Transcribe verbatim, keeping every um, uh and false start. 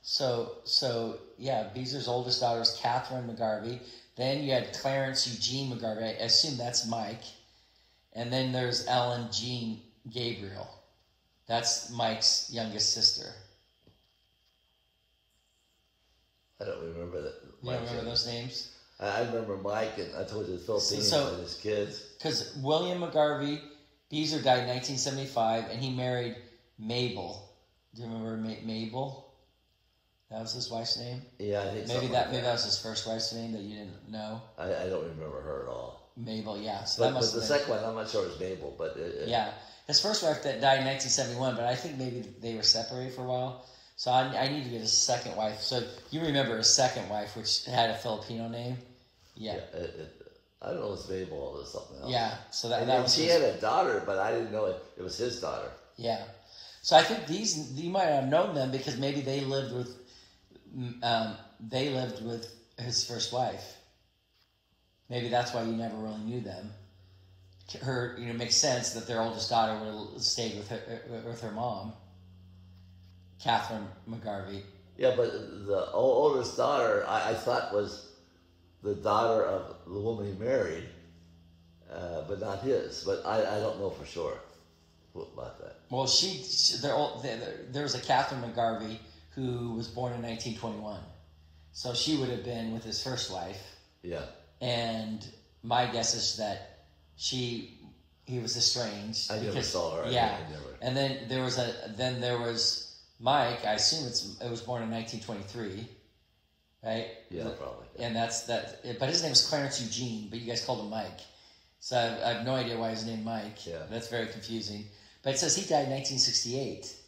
So, so yeah, Beezer's oldest daughter is Catherine McGarvey. Then you had Clarence Eugene McGarvey. I assume that's Mike. And then there's Ellen Jean Gabriel. That's Mike's youngest sister. I don't remember that. You don't remember those names? I remember Mike, and I told you the Philippines So- and his kids. Because William McGarvey, Beezer died in nineteen seventy-five, and he married Mabel. Do you remember Ma- Mabel? That was his wife's name? Yeah, I think Maybe something that like maybe that was his first wife's name that you didn't know. I, I don't remember her at all. Mabel, yeah. So But, that but must the have been. second one, I'm not sure it was Mabel, but it, it, Yeah. His first wife that died in nineteen seventy-one, but I think maybe they were separated for a while. So I, I need to get his second wife. So you remember his second wife, which had a Filipino name? Yeah. yeah, it, it, I don't know if it's Mabel or something else. Yeah. So that, And, that and was she his- had a daughter, but I didn't know it, it was his daughter. Yeah. So I think these, you might have known them because maybe they lived with, um, they lived with his first wife. Maybe that's why you never really knew them. Her, you know, makes sense that their oldest daughter would have stayed with her, with her mom, Catherine McGarvey. Yeah, but the o- oldest daughter, I, I thought was the daughter of the woman he married, uh, but not his. But I, I don't know for sure about that. Well, she, she there, there, there was a Catherine McGarvey who was born in nineteen twenty-one. So she would have been with his first wife. Yeah. And my guess is that she, he was estranged. I never because, saw her. I Yeah. I never. And then there was a, then there was Mike. I assume it's, it was born in nineteen twenty-three, right? Yeah, probably. And that's that. But his name was Clarence Eugene, but you guys called him Mike. So I have, I have no idea why his name Mike. Yeah. That's very confusing. But it says he died in nineteen sixty-eight.